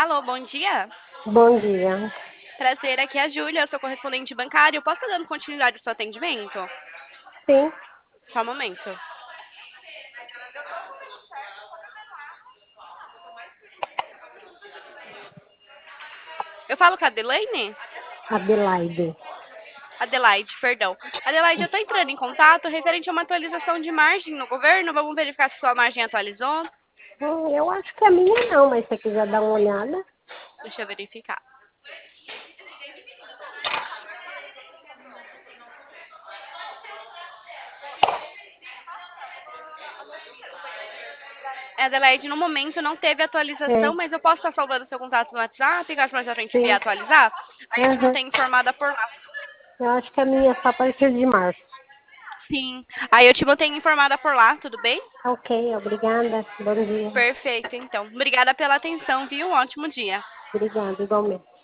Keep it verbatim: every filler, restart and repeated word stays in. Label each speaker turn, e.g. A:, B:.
A: Alô, bom dia.
B: Bom dia.
A: Prazer, aqui é a Júlia, eu sou correspondente bancário. Posso estar dando continuidade ao seu atendimento?
B: Sim,
A: Só um momento. Eu falo com a Adelaine?
B: Adelaide.
A: Adelaide, perdão. Adelaide, eu estou entrando em contato referente a uma atualização de margem no governo. Vamos verificar se sua margem atualizou.
B: Hum, eu acho que a minha não, mas se você quiser dar uma olhada.
A: Deixa eu verificar. É, Adelaide, no momento não teve atualização,
B: É,
A: mas eu posso estar salvando seu contato no WhatsApp, caso mais à frente vier
B: sim.
A: atualizar. Aí eu te
B: Aham.
A: mantenho informada por lá.
B: Eu acho que a minha é só a partir de março.
A: Sim. Aí eu te mantenho informada por lá, tudo bem?
B: Ok, obrigada. Bom dia.
A: Perfeito, então. Obrigada pela atenção, viu? Um ótimo dia.
B: Obrigada, igualmente.